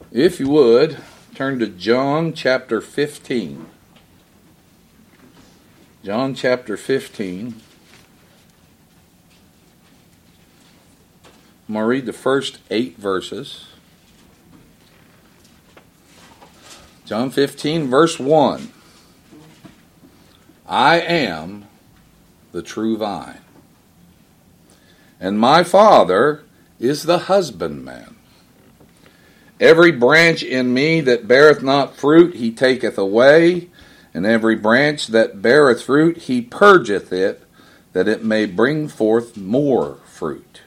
If you would, turn to John chapter 15. John chapter 15. I'm going to read the first 8 verses. John 15, verse 1. I am the true vine, and my Father is the husbandman. Every branch in me that beareth not fruit, he taketh away, and every branch that beareth fruit, he purgeth it, that it may bring forth more fruit.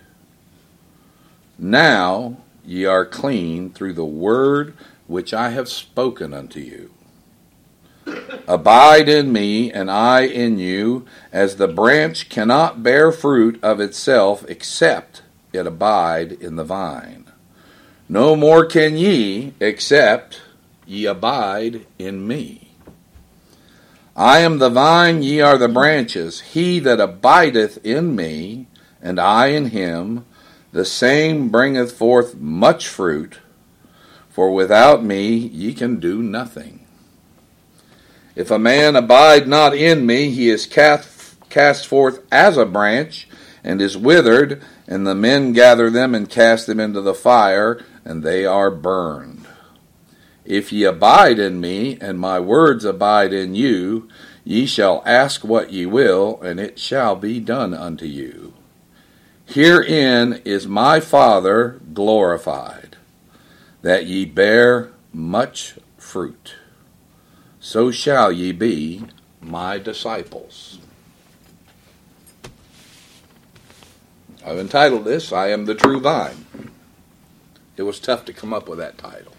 Now ye are clean through the word which I have spoken unto you. Abide in me, and I in you, as the branch cannot bear fruit of itself, except it abide in the vine. No more can ye, except ye abide in me. I am the vine, ye are the branches. He that abideth in me, and I in him, the same bringeth forth much fruit, for without me ye can do nothing. If a man abide not in me, he is cast forth as a branch, and is withered, and the men gather them and cast them into the fire, and they are burned. If ye abide in me, and my words abide in you, ye shall ask what ye will, and it shall be done unto you. Herein is my Father glorified, that ye bear much fruit. So shall ye be my disciples. I've entitled this, I Am the True Vine. It was tough to come up with that title.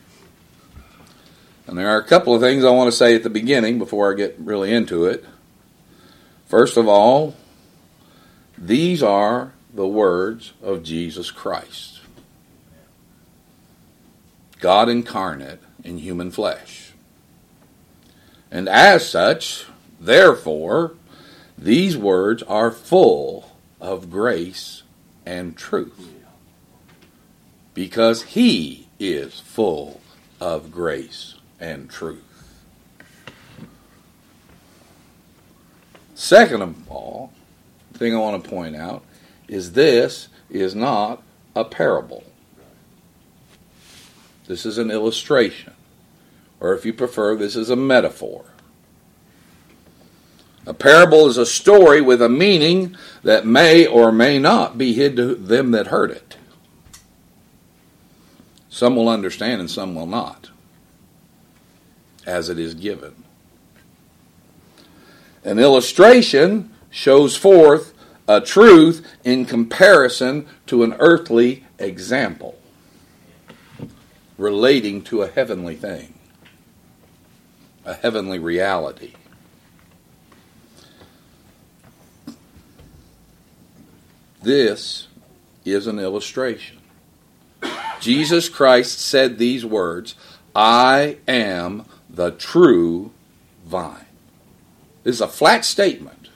And there are a couple of things I want to say at the beginning before I get really into it. First of all, these are the words of Jesus Christ, God incarnate in human flesh. And as such, therefore, these words are full of grace and truth, because he is full of grace and truth. Second of all, the thing I want to point out is this is not a parable. This is an illustration, or if you prefer, this is a metaphor. A parable is a story with a meaning that may or may not be hid to them that heard it. Some will understand and some will not, as it is given. An illustration shows forth a truth in comparison to an earthly example, relating to a heavenly thing, a heavenly reality. This is an illustration. Jesus Christ said these words, I am the true vine. This is a flat statement.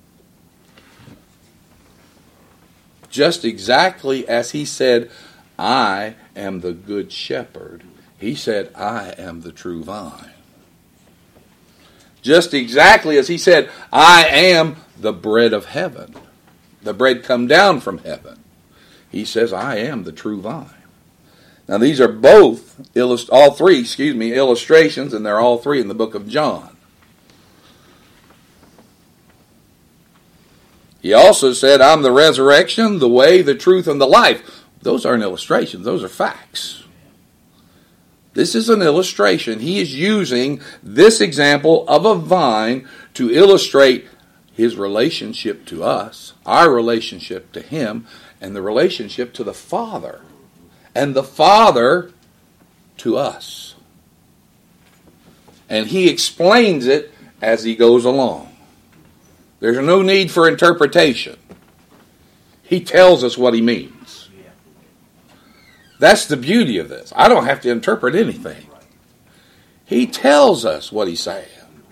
Just exactly as he said, I am the good shepherd, he said, I am the true vine. Just exactly as he said, I am the bread of heaven, the bread come down from heaven, he says, I am the true vine. Now these are all three illustrations, and they're all three in the book of John. He also said, I'm the resurrection, the way, the truth, and the life. Those aren't illustrations, those are facts. This is an illustration. He is using this example of a vine to illustrate his relationship to us, our relationship to him, and the relationship to the Father, and the Father to us. And he explains it as he goes along. There's no need for interpretation. He tells us what he means. That's the beauty of this. I don't have to interpret anything. He tells us what he's saying.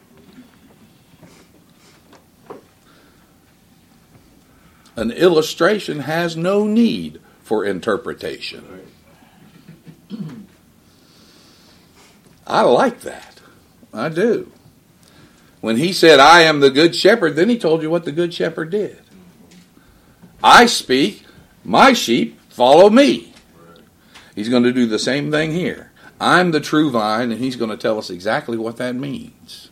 An illustration has no need for interpretation. I like that. I do. When he said, I am the good shepherd, then he told you what the good shepherd did. I speak, my sheep follow me. He's going to do the same thing here. I'm the true vine, and he's going to tell us exactly what that means.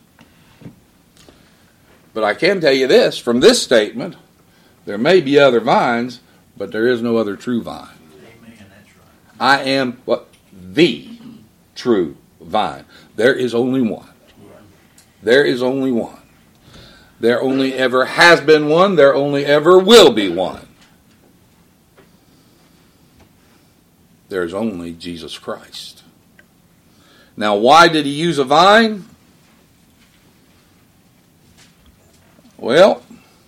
But I can tell you this, from this statement, there may be other vines, but there is no other true vine. Amen, that's right. I am what? The true vine. There is only one. There is only one. There only ever has been one. There only ever will be one. There is only Jesus Christ. Now, why did he use a vine? Well,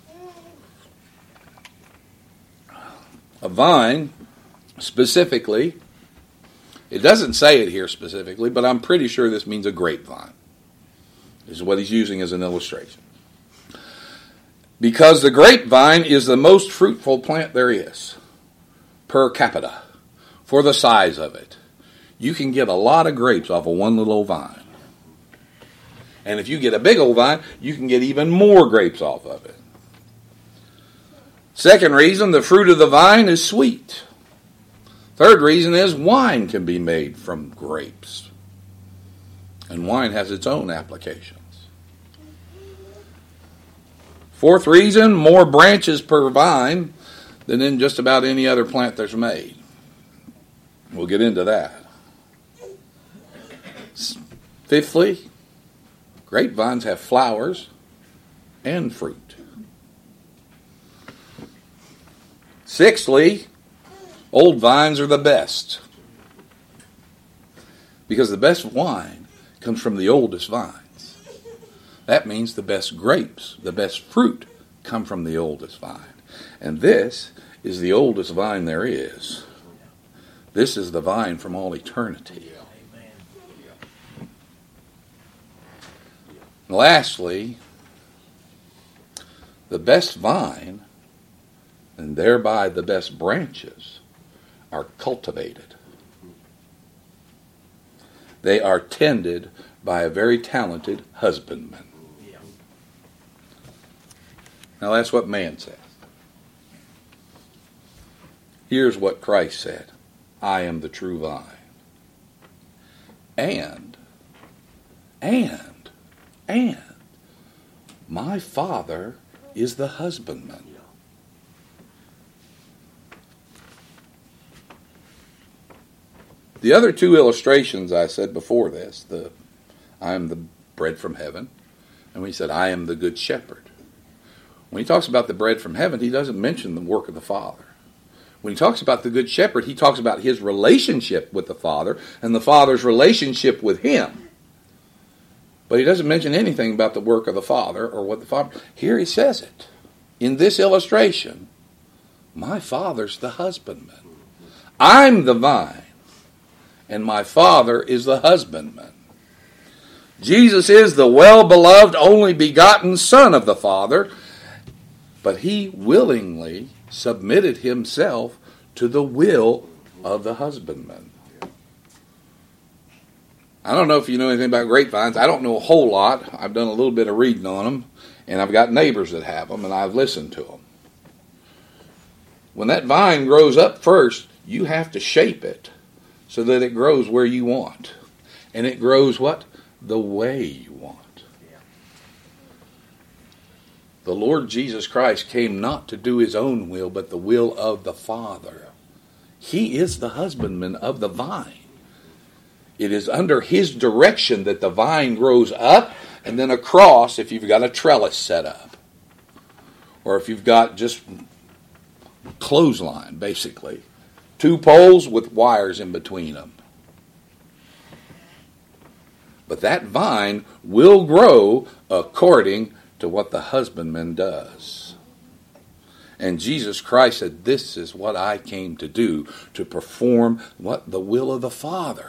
a vine, specifically, it doesn't say it here specifically, but I'm pretty sure this means a grapevine. This is what he's using as an illustration. Because the grapevine is the most fruitful plant there is, per capita, for the size of it. You can get a lot of grapes off of one little old vine. And if you get a big old vine, you can get even more grapes off of it. Second reason, the fruit of the vine is sweet. Third reason is wine can be made from grapes. And wine has its own applications. Fourth reason, more branches per vine than in just about any other plant that's made. We'll get into that. Fifthly, grapevines have flowers and fruit. Sixthly, old vines are the best. Because the best wine comes from the oldest vines. That means the best grapes, the best fruit, come from the oldest vine. And this is the oldest vine there is. This is the vine from all eternity. And lastly, the best vine, and thereby the best branches, are cultivated. They are tended by a very talented husbandman. Now that's what man says. Here's what Christ said. I am the true vine. And my Father is the husbandman. The other two illustrations I said before this, I am the bread from heaven, and we said I am the good shepherd. When he talks about the bread from heaven, he doesn't mention the work of the Father. When he talks about the good shepherd, he talks about his relationship with the Father and the Father's relationship with him. But he doesn't mention anything about the work of the Father or what the Father... Here he says it. In this illustration, my Father's the husbandman. I'm the vine, and my Father is the husbandman. Jesus is the well-beloved, only begotten Son of the Father, but he willingly submitted himself to the will of the husbandman. I don't know if you know anything about grapevines. I don't know a whole lot. I've done a little bit of reading on them, and I've got neighbors that have them, and I've listened to them. When that vine grows up first, you have to shape it so that it grows where you want. And it grows what? The way you want. The Lord Jesus Christ came not to do his own will, but the will of the Father. He is the husbandman of the vine. It is under his direction that the vine grows up and then across if you've got a trellis set up. Or if you've got just clothesline, basically. 2 poles with wires in between them. But that vine will grow according to what the husbandman does. And Jesus Christ said, this is what I came to do, to perform what the will of the Father.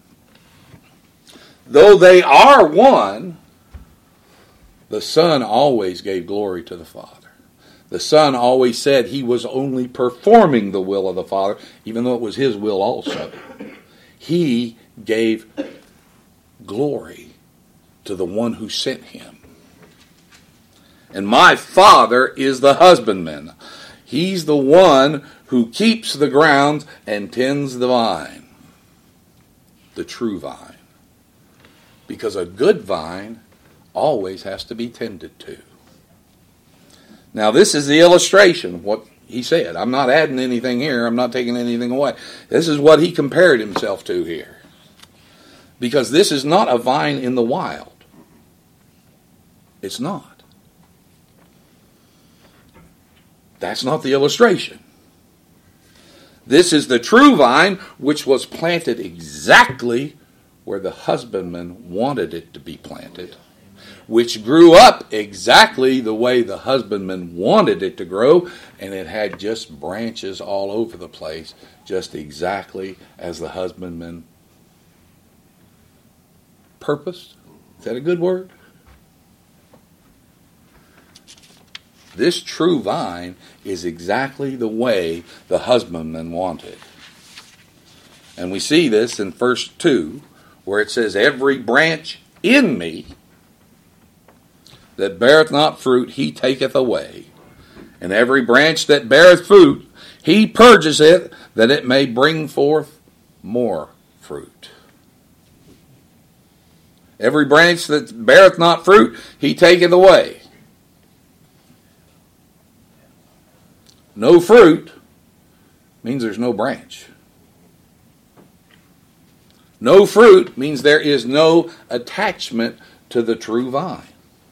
Though they are one, the Son always gave glory to the Father. The Son always said he was only performing the will of the Father, even though it was his will also. He gave glory to the one who sent him. And my Father is the husbandman. He's the one who keeps the ground and tends the vine, the true vine. Because a good vine always has to be tended to. Now this is the illustration of what he said. I'm not adding anything here. I'm not taking anything away. This is what he compared himself to here. Because this is not a vine in the wild. It's not. That's not the illustration. This is the true vine, which was planted exactly where the husbandman wanted it to be planted, which grew up exactly the way the husbandman wanted it to grow, and it had just branches all over the place, just exactly as the husbandman purposed. Is that a good word? This true vine is exactly the way the husbandman wanted. And we see this in verse 2, where it says, every branch in me that beareth not fruit, he taketh away. And every branch that beareth fruit, he purges it, that it may bring forth more fruit. Every branch that beareth not fruit, he taketh away. No fruit means there's no branch. No fruit means there is no attachment to the true vine.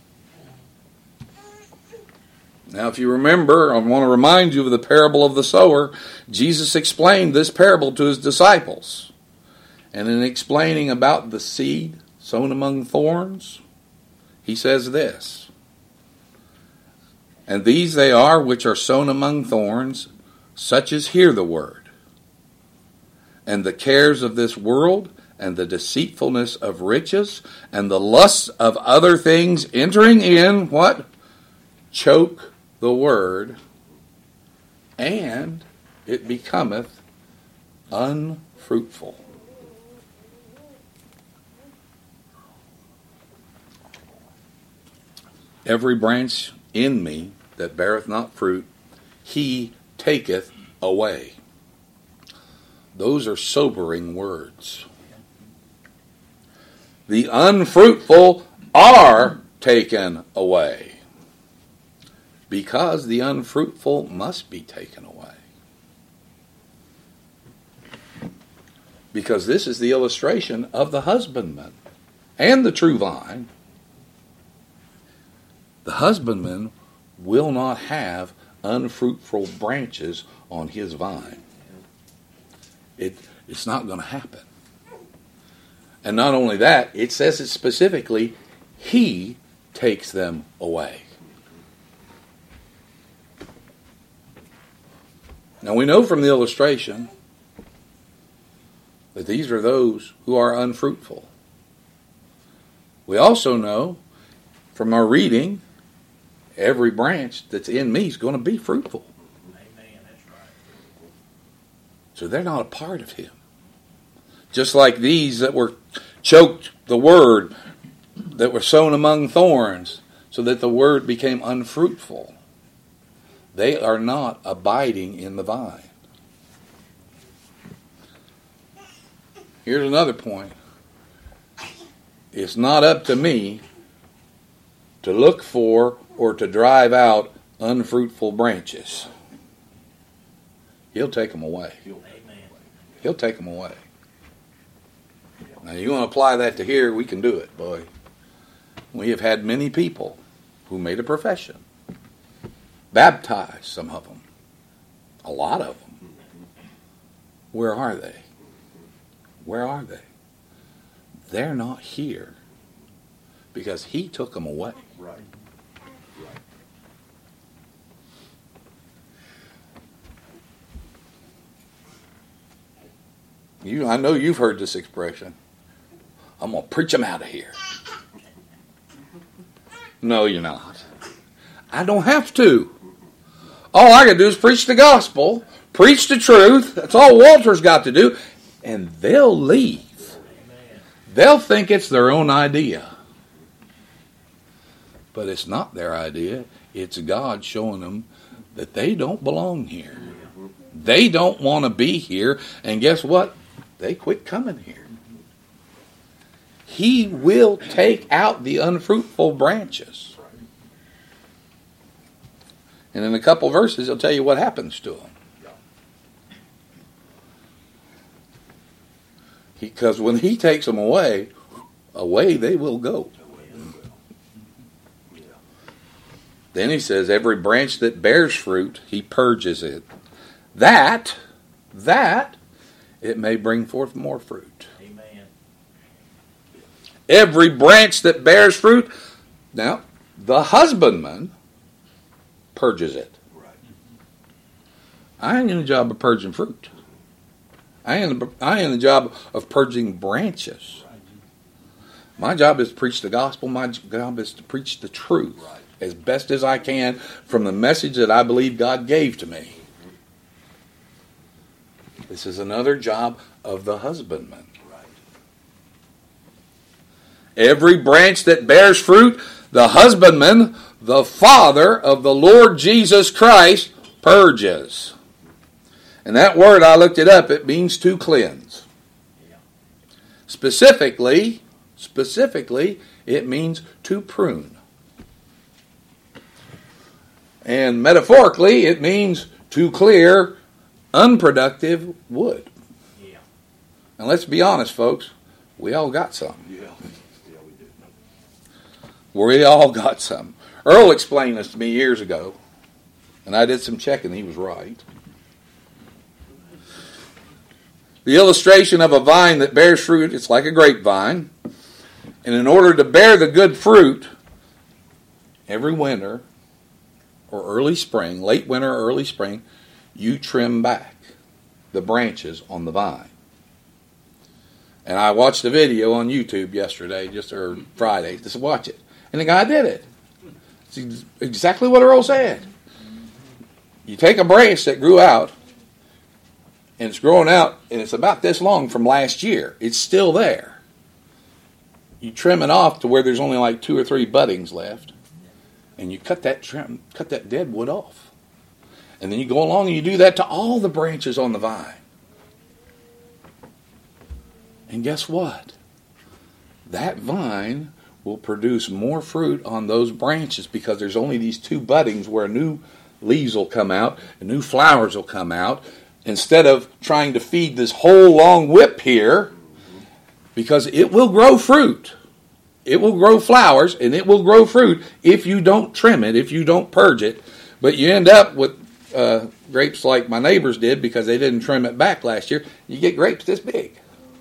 Now, if you remember, I want to remind you of the parable of the sower. Jesus explained this parable to his disciples. And in explaining about the seed sown among thorns, he says this. And these they are which are sown among thorns, such as hear the word. And the cares of this world, and the deceitfulness of riches, and the lusts of other things entering in, what? Choke the word, and it becometh unfruitful. Every branch in me that beareth not fruit, he taketh away. Those are sobering words. The unfruitful are taken away, because the unfruitful must be taken away. Because this is the illustration of the husbandman and the true vine. The husbandman will not have unfruitful branches on his vine. It's not going to happen. And not only that, it says it specifically, he takes them away. Now we know from the illustration that these are those who are unfruitful. We also know from our reading, every branch that's in me is going to be fruitful. Amen. That's right. So they're not a part of him. Just like these that were choked the word, that were sown among thorns, so that the word became unfruitful. They are not abiding in the vine. Here's another point. It's not up to me to look for or to drive out unfruitful branches. He'll take them away. Amen. He'll take them away. Now you want to apply that to here, we can do it, boy. We have had many people who made a profession. Baptized, some of them. A lot of them. Where are they? Where are they? They're not here because he took them away. Right. I know you've heard this expression. I'm going to preach them out of here. No, you're not. I don't have to. All I got to do is preach the gospel, preach the truth. That's all Walter's got to do. And they'll leave. They'll think it's their own idea. But it's not their idea. It's God showing them that they don't belong here. They don't want to be here. And guess what? They quit coming here. He will take out the unfruitful branches. And in a couple verses, he'll tell you what happens to them. Because when he takes them away they will go. Then he says, every branch that bears fruit, he purges it. That it may bring forth more fruit. Amen. Every branch that bears fruit, now, the husbandman purges it. Right. I ain't in the job of purging fruit. I ain't in the job of purging branches. Right. My job is to preach the gospel. My job is to preach the truth. Right. As best as I can from the message that I believe God gave to me. This is another job of the husbandman. Right. Every branch that bears fruit, the husbandman, the Father of the Lord Jesus Christ, purges. And that word, I looked it up, it means to cleanse. Yeah. Specifically, it means to prune. And metaphorically, it means to clear unproductive wood. Yeah. And let's be honest, folks, we all got some. Yeah. Yeah, we do. We all got some. Earl explained this to me years ago, and I did some checking. He was right. The illustration of a vine that bears fruit, it's like a grapevine. And in order to bear the good fruit, every winter, or early spring, late winter or early spring, you trim back the branches on the vine. And I watched a video on YouTube yesterday, or Friday, just watch it. And the guy did it. It's exactly what Earl said. You take a branch that grew out, and it's growing out, and it's about this long from last year. It's still there. You trim it off to where there's only like 2 or 3 buddings left. And you cut that dead wood off. And then you go along and you do that to all the branches on the vine. And guess what? That vine will produce more fruit on those branches because there's only these 2 buddings where new leaves will come out and new flowers will come out instead of trying to feed this whole long whip here, because it will grow fruit. It will grow flowers and it will grow fruit if you don't trim it, if you don't purge it. But you end up with grapes like my neighbors did because they didn't trim it back last year. You get grapes this big.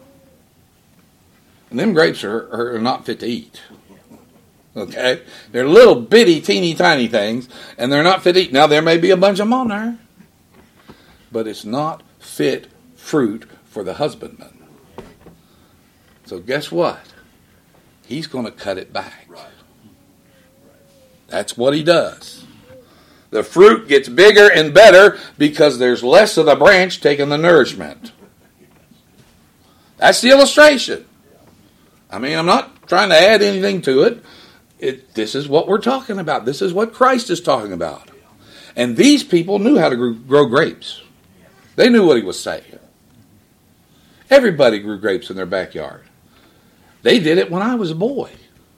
And them grapes are not fit to eat. Okay? They're little bitty, teeny, tiny things, and they're not fit to eat. Now, there may be a bunch of them on there, but it's not fit fruit for the husbandman. So guess what? He's going to cut it back. Right. That's what he does. The fruit gets bigger and better because there's less of the branch taking the nourishment. That's the illustration. I mean, I'm not trying to add anything to it. This is what we're talking about. This is what Christ is talking about. And these people knew how to grow grapes. They knew what he was saying. Everybody grew grapes in their backyard. They did it when I was a boy.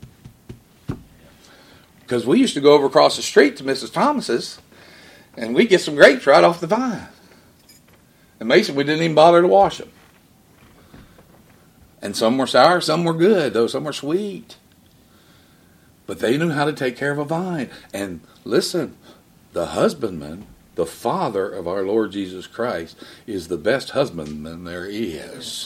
Because we used to go over across the street to Mrs. Thomas's, and we'd get some grapes right off the vine. And Mason, we didn't even bother to wash them. And some were sour, some were good, though some were sweet. But they knew how to take care of a vine. And listen, the husbandman, the Father of our Lord Jesus Christ, is the best husbandman there is.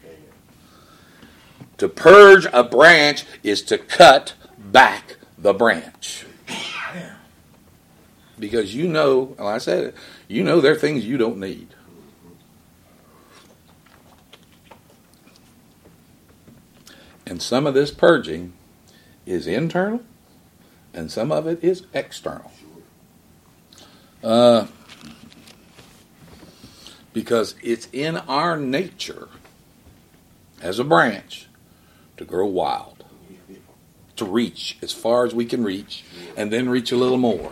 To purge a branch is to cut back the branch. Because you know, like I said, you know there are things you don't need. And some of this purging is internal, and some of it is external. Because it's in our nature as a branch to grow wild, to reach as far as we can reach, and then reach a little more.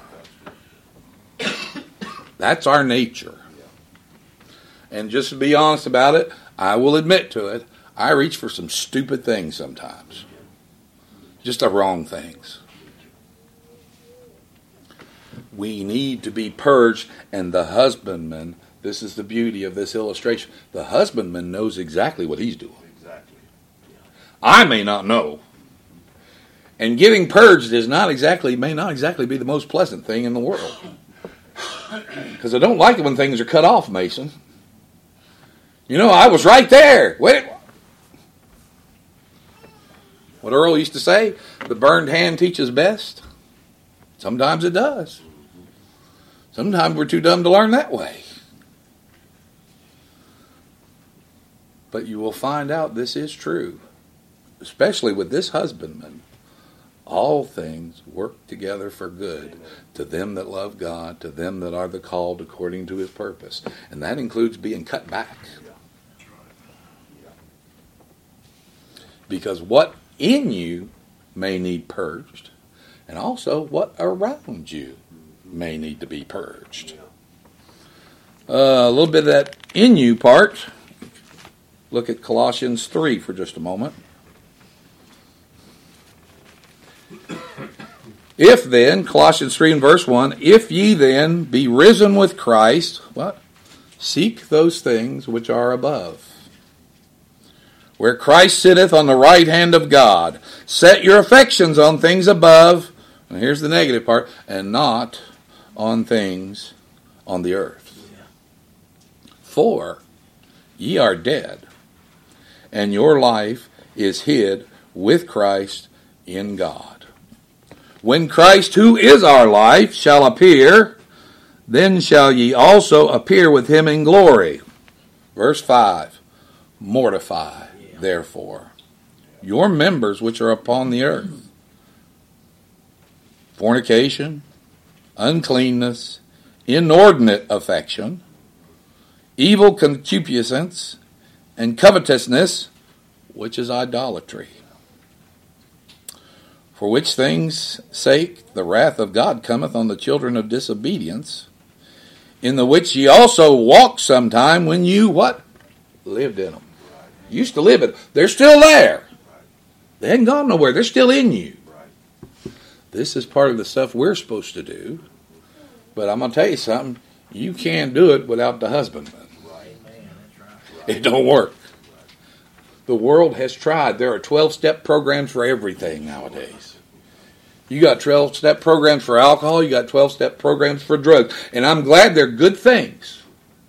That's our nature. And just to be honest about it, I will admit to it, I reach for some stupid things sometimes. Just the wrong things. We need to be purged, and the husbandman, this is the beauty of this illustration, the husbandman knows exactly what he's doing. I may not know. And getting purged may not exactly be the most pleasant thing in the world. Because I don't like it when things are cut off, Mason. You know, I was right there. Wait. What Earl used to say, the burned hand teaches best. Sometimes it does. Sometimes we're too dumb to learn that way. But you will find out this is true, especially with this husbandman. All things work together for good to them that love God, to them that are the called according to his purpose. And that includes being cut back. Because what in you may need purged, and also what around you may need to be purged. A little bit of that in you part. Look at Colossians 3 for just a moment. If then, Colossians 3 and verse 1, if ye then be risen with Christ, what? Seek those things which are above, where Christ sitteth on the right hand of God. Set your affections on things above, and here's the negative part, and not on things on the earth. For ye are dead, and your life is hid with Christ in God. When Christ, who is our life, shall appear, then shall ye also appear with him in glory. Verse 5, mortify, therefore, your members which are upon the earth, fornication, uncleanness, inordinate affection, evil concupiscence, and covetousness, which is idolatry. For which things' sake the wrath of God cometh on the children of disobedience, in the which ye also walked sometime when you, what? Lived in them. Used to live in them. They're still there. They hadn't gone nowhere. They're still in you. This is part of the stuff we're supposed to do. But I'm going to tell you something. You can't do it without the husbandman. It don't work. The world has tried. There are 12-step programs for everything nowadays. You got 12-step programs for alcohol. You got 12-step programs for drugs. And I'm glad they're good things.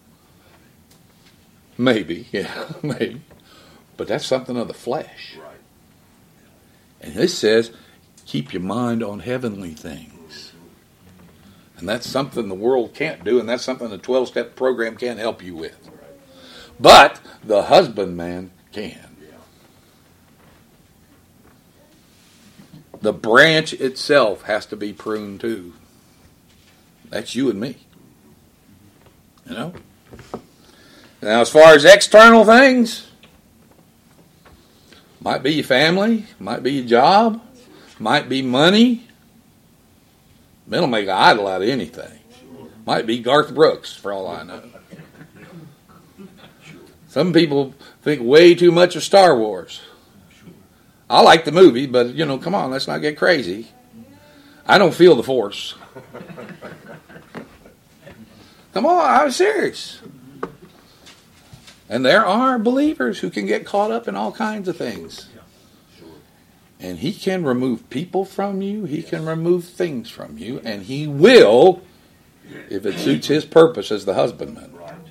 Maybe, yeah, maybe. But that's something of the flesh. And this says, keep your mind on heavenly things. And that's something the world can't do, and that's something the 12-step program can't help you with. But the husbandman can. The branch itself has to be pruned too. That's you and me. You know? Now, as far as external things, might be your family, might be your job, might be money. Men will make an idol out of anything. Might be Garth Brooks, for all I know. Some people think way too much of Star Wars. I like the movie, but, you know, come on, let's not get crazy. I don't feel the Force. Come on, I'm serious. And there are believers who can get caught up in all kinds of things. And he can remove people from you. He can remove things from you. And he will, if it suits his purpose as the husbandman.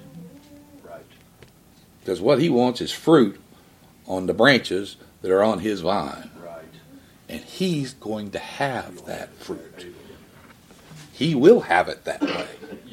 Because what he wants is fruit on the branches that are on his vine. And he's going to have that fruit. He will have it that way.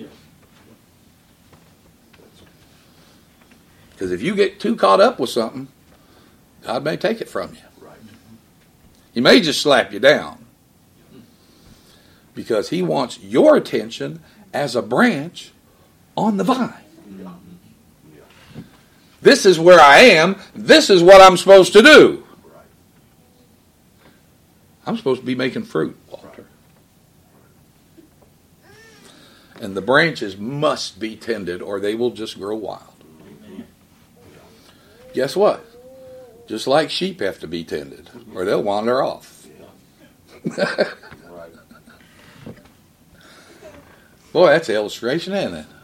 Because if you get too caught up with something, God may take it from you. He may just slap you down. Because he wants your attention as a branch on the vine. This is where I am. This is what I'm supposed to do. I'm supposed to be making fruit, Walter. And the branches must be tended or they will just grow wild. Guess what? Just like sheep have to be tended or they'll wander off. Boy, that's an illustration, isn't it?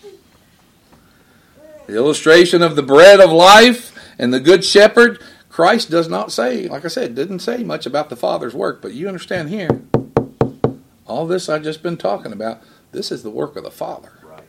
The illustration of the bread of life and the good shepherd. Christ does not say, like I said, didn't say much about the Father's work, but you understand here, all this I've just been talking about, this is the work of the Father. Right.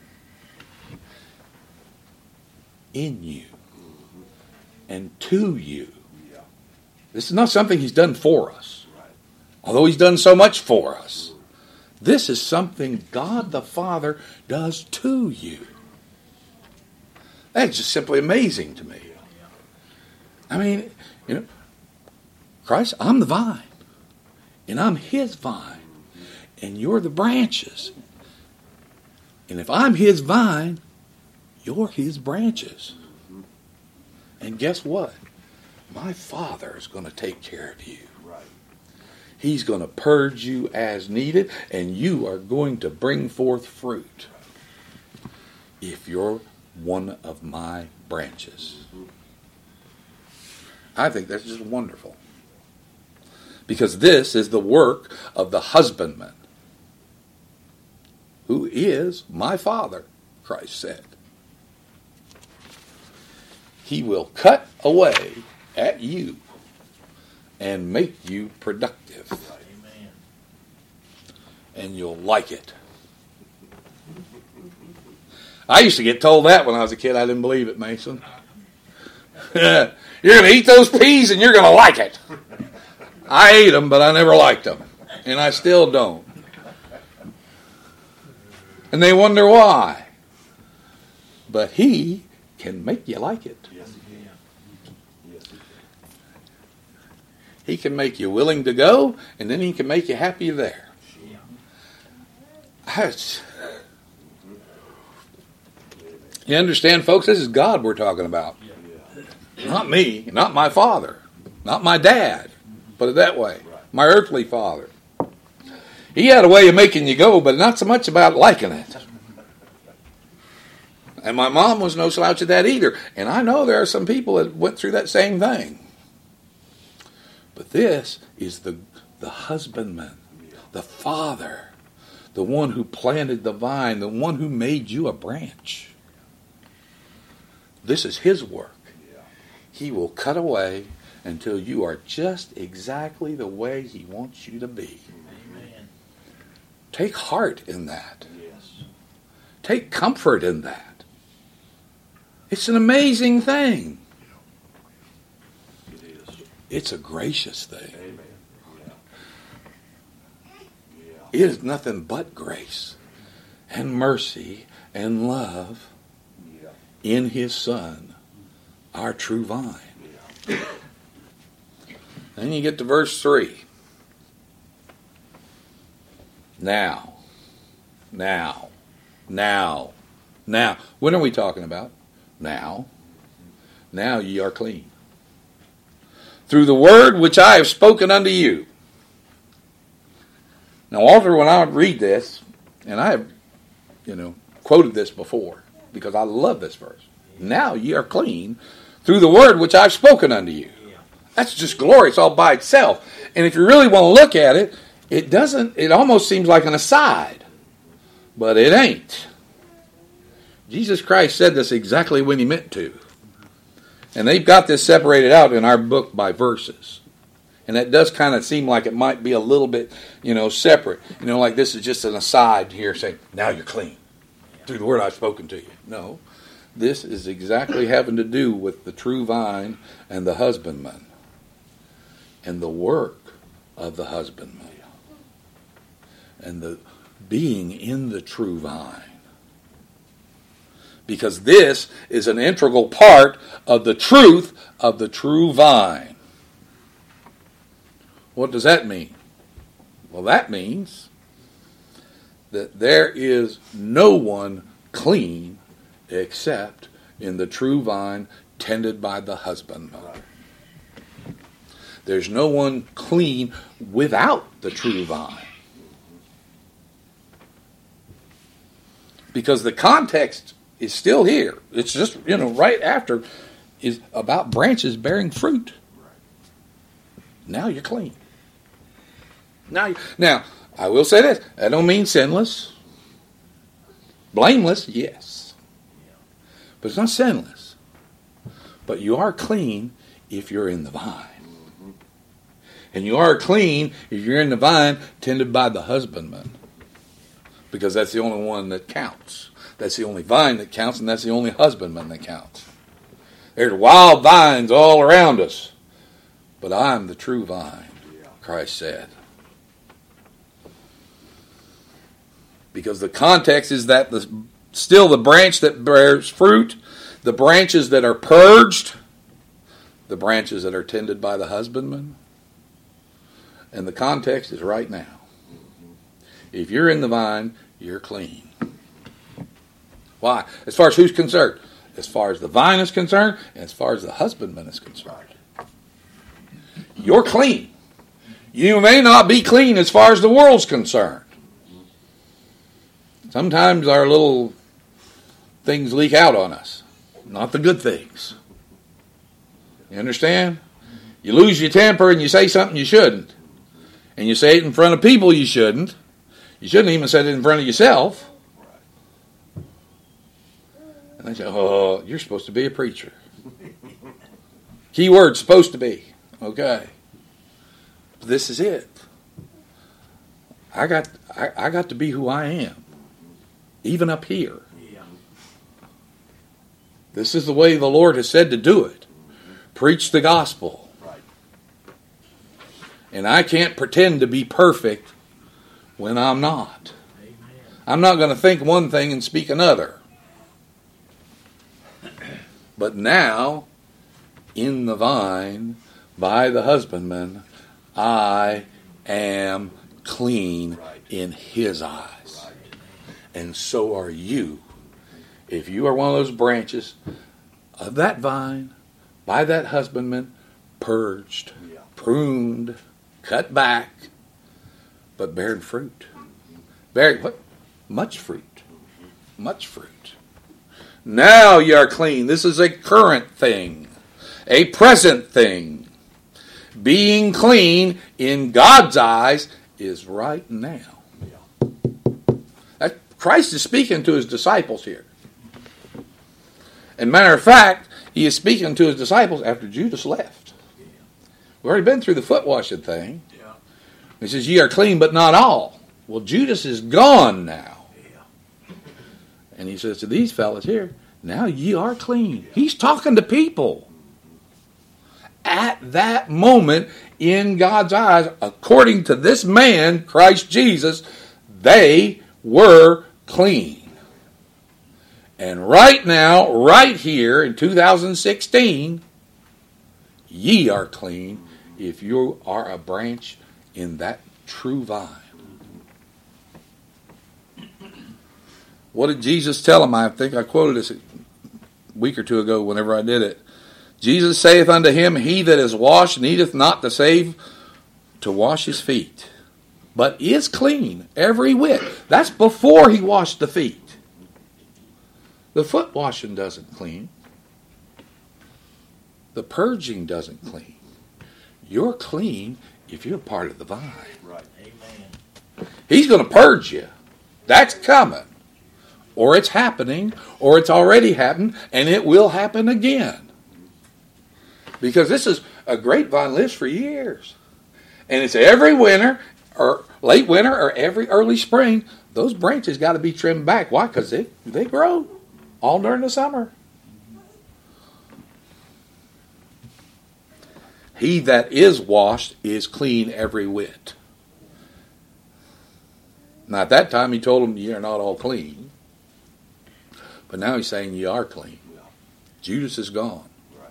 In you. And to you. Yeah. This is not something He's done for us. Right. Although He's done so much for us. This is something God the Father does to you. That's just simply amazing to me. I mean, you know, Christ, I'm the vine. And I'm His vine. And you're the branches. And if I'm His vine, you're His branches. And guess what? My Father is going to take care of you. Right. He's going to purge you as needed, and you are going to bring forth fruit. If you're one of my branches. I think that's just wonderful. Because this is the work of the husbandman, who is my Father, Christ said. He will cut away at you and make you productive. Amen. And you'll like it. I used to get told that when I was a kid. I didn't believe it, Mason. You're going to eat those peas and you're going to like it. I ate them, but I never liked them. And I still don't. And they wonder why. But He can make you like it. Yes, He can. Yes, He can. He can make you willing to go, and then He can make you happy there. You understand, folks? This is God we're talking about. Not me, not my father, not my dad. Put it that way. My earthly father. He had a way of making you go, but not so much about liking it. And my mom was no slouch at that either. And I know there are some people that went through that same thing. But this is the husbandman, the Father, the one who planted the vine, the one who made you a branch. This is His work. He will cut away until you are just exactly the way He wants you to be. Amen. Take heart in that. Yes. Take comfort in that. It's an amazing thing. It is. It's a gracious thing. Amen. Yeah. Yeah. It is nothing but grace and mercy and love Yeah. in His Son, our true vine. Yeah. Then you get to verse 3. Now. When are we talking about? Now. Now ye are clean. Through the word which I have spoken unto you. Now, Walter, when I would read this, and I have, quoted this before, because I love this verse. Now ye are clean through the word which I've spoken unto you. That's just glorious all by itself. And if you really want to look at it, it almost seems like an aside. But it ain't. Jesus Christ said this exactly when He meant to. And they've got this separated out in our book by verses. And that does kind of seem like it might be a little bit, separate. Like this is just an aside here saying, now you're clean. Through the word I've spoken to you. No. This is exactly having to do with the true vine and the husbandman. And the work of the husbandman. And the being in the true vine. Because this is an integral part of the truth of the true vine. What does that mean? Well, that means that there is no one clean except in the true vine tended by the husbandman. There's no one clean without the true vine. Because the context is still here. It's just, right after is about branches bearing fruit. Now you're clean. Now, I will say this. That don't mean sinless. Blameless, yes. But it's not sinless. But you are clean if you're in the vine. And you are clean if you're in the vine tended by the husbandman. Because that's the only one that counts. That's the only vine that counts, and that's the only husbandman that counts. There's wild vines all around us. But I'm the true vine, Christ said. Because the context is that still the branch that bears fruit, the branches that are purged, the branches that are tended by the husbandman. And the context is right now. If you're in the vine, you're clean. Why? As far as who's concerned? As far as the vine is concerned, and as far as the husbandman is concerned. You're clean. You may not be clean as far as the world's concerned. Sometimes our little things leak out on us. Not the good things. You understand? You lose your temper and you say something you shouldn't. And you say it in front of people you shouldn't. You shouldn't even say it in front of yourself. And they say, oh, you're supposed to be a preacher. Key word, supposed to be. Okay. But this is it. I got to be who I am. Even up here. This is the way the Lord has said to do it. Preach the gospel. And I can't pretend to be perfect when I'm not. I'm not going to think one thing and speak another. But now, in the vine, by the husbandman, I am clean in his eyes. And so are you. If you are one of those branches of that vine, by that husbandman, purged, pruned, cut back, but bearing fruit. Bearing what? Much fruit. Much fruit. Now you are clean. This is a current thing. A present thing. Being clean in God's eyes is right now. Christ is speaking to his disciples here. And matter of fact, he is speaking to his disciples after Judas left. We've already been through the foot washing thing. He says, ye are clean, but not all. Well, Judas is gone now. And he says to these fellas here, now ye are clean. He's talking to people. At that moment, in God's eyes, according to this man, Christ Jesus, they were clean. And right now, right here in 2016, ye are clean if you are a branch in that true vine. What did Jesus tell him? I think I quoted this a week or two ago whenever I did it. Jesus saith unto him, he that is washed needeth not to save to wash his feet, but is clean every whit. That's before he washed the feet. The foot washing doesn't clean. The purging doesn't clean. You're clean if you're part of the vine. Right. Amen. He's going to purge you. That's coming. Or it's happening, or it's already happened, and it will happen again. Because this is a grapevine lives for years. And it's every winter, or late winter, or every early spring, those branches got to be trimmed back. Why? Because they grow all during the summer. He that is washed is clean every whit. Now at that time he told them, ye are not all clean. But now he's saying ye are clean. Judas is gone.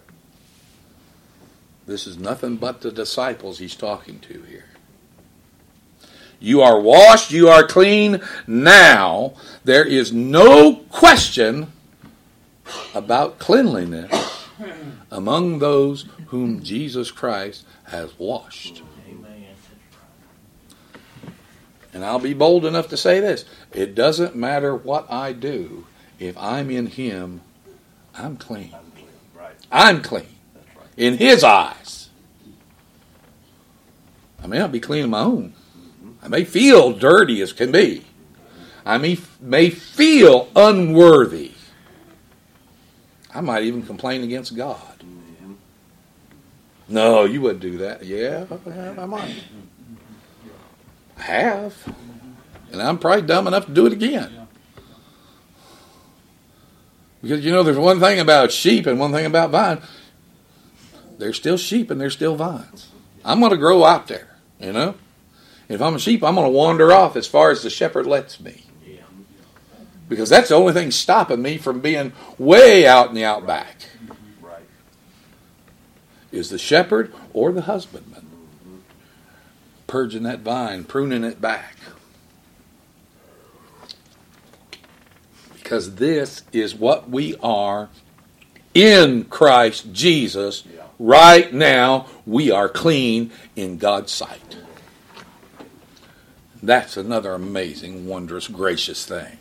This is nothing but the disciples he's talking to here. You are washed, you are clean now. There is no question about cleanliness among those whom Jesus Christ has washed. Amen. And I'll be bold enough to say this. It doesn't matter what I do. If I'm in Him, I'm clean. I'm clean. Right. I'm clean. That's right. In His eyes. I may not be clean on my own. I may feel dirty as can be. I may feel unworthy. I might even complain against God. No, you wouldn't do that. Yeah, I might. I have. And I'm probably dumb enough to do it again. Because, there's one thing about sheep and one thing about vine. They're still sheep and they're still vines. I'm going to grow out there, If I'm a sheep, I'm going to wander off as far as the shepherd lets me. Because that's the only thing stopping me from being way out in the outback. Right. Is the shepherd or the husbandman. Purging that vine, pruning it back. Because this is what we are in Christ Jesus. Right now, we are clean in God's sight. That's another amazing, wondrous, gracious thing.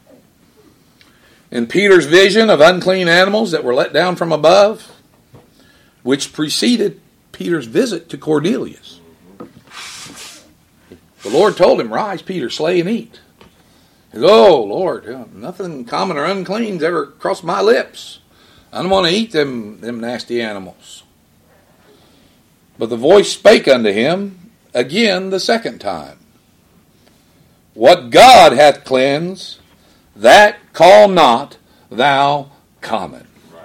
In Peter's vision of unclean animals that were let down from above, which preceded Peter's visit to Cornelius, the Lord told him, "Rise, Peter, slay and eat." He goes, "Oh, Lord, nothing common or unclean's ever crossed my lips. I don't want to eat them nasty animals." But the voice spake unto him again the second time. "What God hath cleansed, that call not thou common."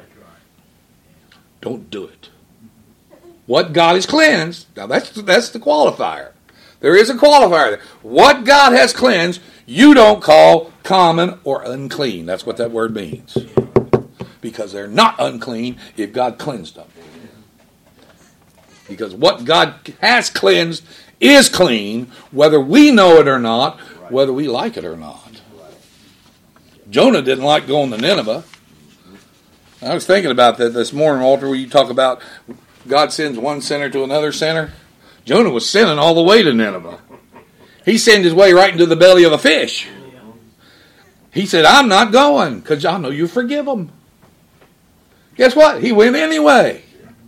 Don't do it. What God has cleansed, now that's the qualifier. There is a qualifier there. What God has cleansed, you don't call common or unclean. That's what that word means. Because they're not unclean if God cleansed them. Because what God has cleansed is clean, whether we know it or not, whether we like it or not. Jonah didn't like going to Nineveh. I was thinking about that this morning, Walter, where you talk about God sends one sinner to another sinner. Jonah was sinning all the way to Nineveh. He sent his way right into the belly of a fish. He said, "I'm not going because I know you forgive them." Guess what? He went anyway.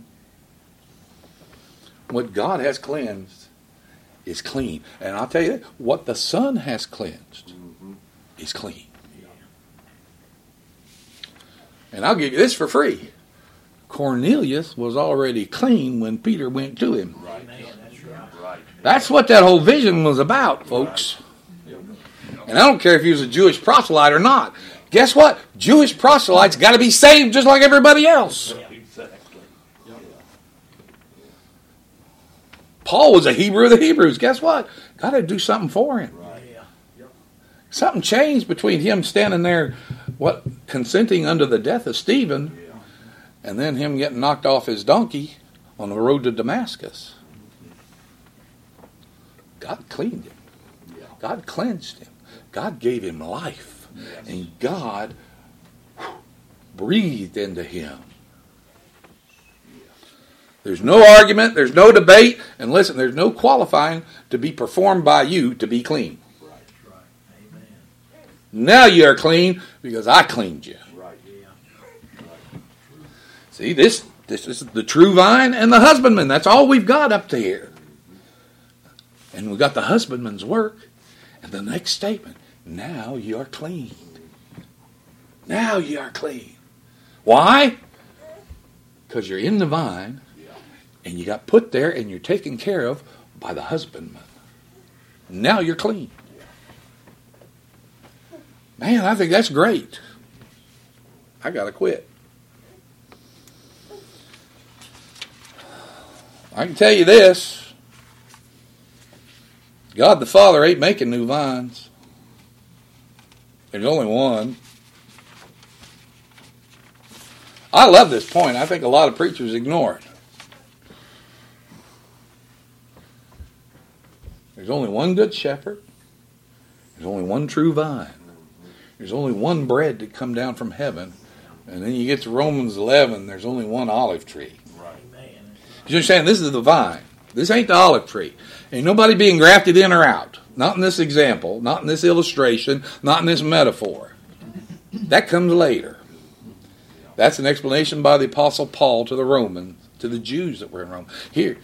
What God has cleansed is clean. And I'll tell you, what the Son has cleansed is clean. And I'll give you this for free. Cornelius was already clean when Peter went to him. Right. Right. That's what that whole vision was about, folks. And I don't care if he was a Jewish proselyte or not. Guess what? Jewish proselytes got to be saved just like everybody else. Exactly. Paul was a Hebrew of the Hebrews. Guess what? Got to do something for him. Something changed between him standing there, consenting unto the death of Stephen, and then him getting knocked off his donkey on the road to Damascus. God cleaned him. God cleansed him. God gave him life. And God breathed into him. There's no argument, there's no debate, and listen, there's no qualifying to be performed by you to be clean. Now you are clean because I cleaned you. Right. See, this is the true vine and the husbandman. That's all we've got up to here. And we've got the husbandman's work. And the next statement, now you are clean. Now you are clean. Why? Because you're in the vine and you got put there and you're taken care of by the husbandman. Now you're clean. Man, I think that's great. I got to quit. I can tell you this. God the Father ain't making new vines. There's only one. I love this point. I think a lot of preachers ignore it. There's only one good shepherd. There's only one true vine. There's only one bread that come down from heaven, And then you get to Romans 11, there's only one olive tree. Right. Amen. You understand? This is the vine. This ain't the olive tree. Ain't nobody being grafted in or out. Not in this example, not in this illustration, not in this metaphor. That comes later. That's an explanation by the Apostle Paul to the Romans, to the Jews that were in Rome. Here,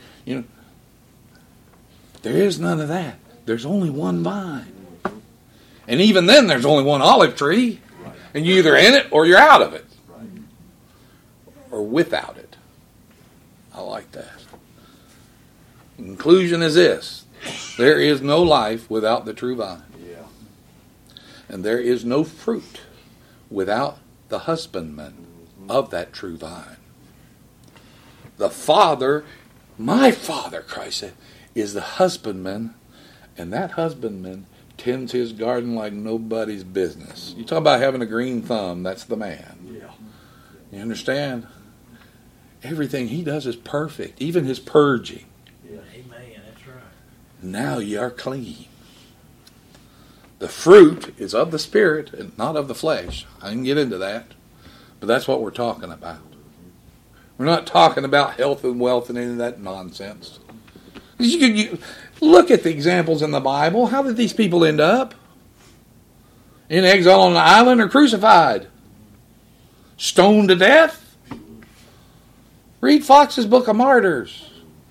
there is none of that. There's only one vine. And even then, there's only one olive tree. And you're either in it or you're out of it. Or without it. I like that. The conclusion is this. There is no life without the true vine. Yeah. And there is no fruit without the husbandman of that true vine. The Father, my Father, Christ said, is the husbandman, and that husbandman tends his garden like nobody's business. You talk about having a green thumb, that's the man. Yeah. You understand? Everything he does is perfect, even his purging. Yeah. Amen. That's right. Now you are clean. The fruit is of the Spirit and not of the flesh. I can get into that, but that's what we're talking about. We're not talking about health and wealth and any of that nonsense. You look at the examples in the Bible. How did these people end up? In exile on an island or crucified? Stoned to death? Read Fox's Book of Martyrs.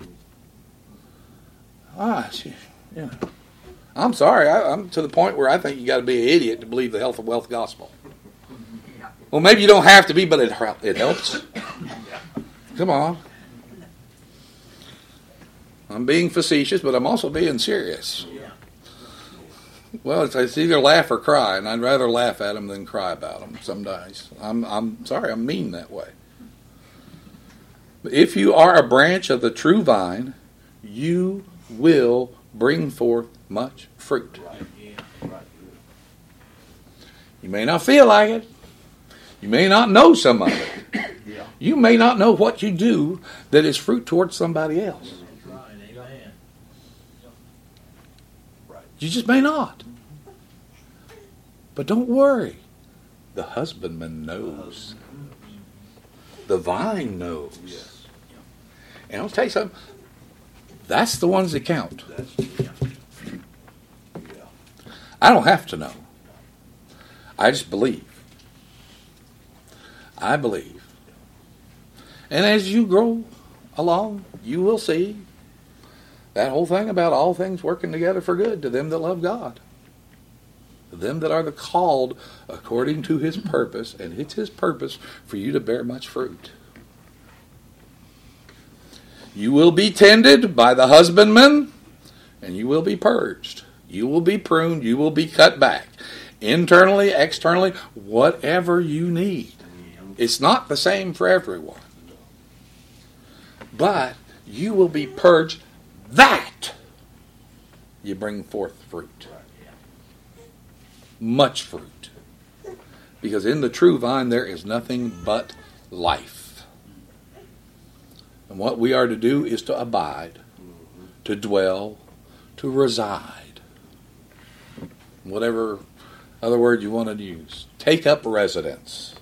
I'm sorry. I'm to the point where I think you got to be an idiot to believe the health and wealth gospel. Well, maybe you don't have to be, but it helps. Come on. I'm being facetious, but I'm also being serious. Yeah. Well, it's either laugh or cry, and I'd rather laugh at them than cry about them some days. I'm sorry, I'm mean that way. But if you are a branch of the true vine, you will bring forth much fruit. Right. Yeah. Right. You may not feel like it. You may not know some of it. Yeah. You may not know what you do that is fruit towards somebody else. That's right. Amen. Right. You just may not. But don't worry. The husbandman knows. The vine knows. Yes. And I'll tell you something. That's the ones that count. That's Yeah. yeah. I don't have to know. I just believe. I believe. And as you grow along, you will see that whole thing about all things working together for good to them that love God. To them that are the called according to His purpose, and it's His purpose for you to bear much fruit. You will be tended by the husbandman, and you will be purged. You will be pruned. You will be cut back. Internally, externally, whatever you need. It's not the same for everyone. But you will be purged that you bring forth fruit. Much fruit. Because in the true vine there is nothing but life. And what we are to do is to abide, to dwell, to reside. Whatever other word you want to use. Take up residence.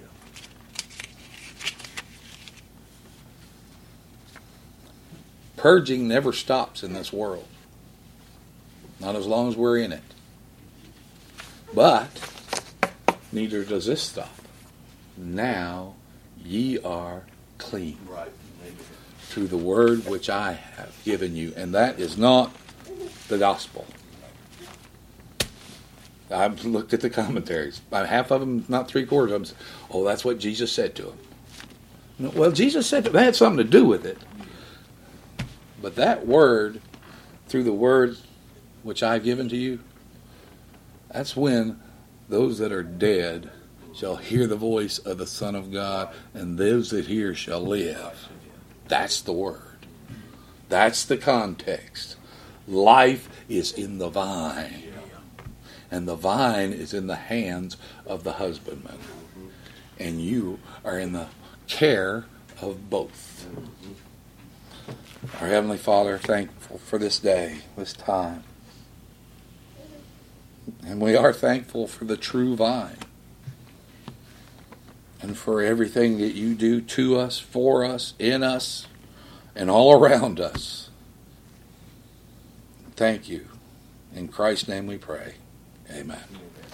Purging never stops in this world. Not as long as we're in it. But neither does this stop. Now ye are clean Right. through the word which I have given you. And that is not the gospel. I've looked at the commentaries. Half of them, not three-quarters of them, oh, that's what Jesus said to him. No, well, Jesus said that had something to do with it. But that word, through the word which I have given to you, that's when those that are dead shall hear the voice of the Son of God, and those that hear shall live. That's the word. That's the context. Life is in the vine. And the vine is in the hands of the husbandman. And you are in the care of both. Our Heavenly Father, thankful for this day, this time. And we are thankful for the true vine. and for everything that you do to us, for us, in us, and all around us. Thank you. In Christ's name we pray. Amen. Amen.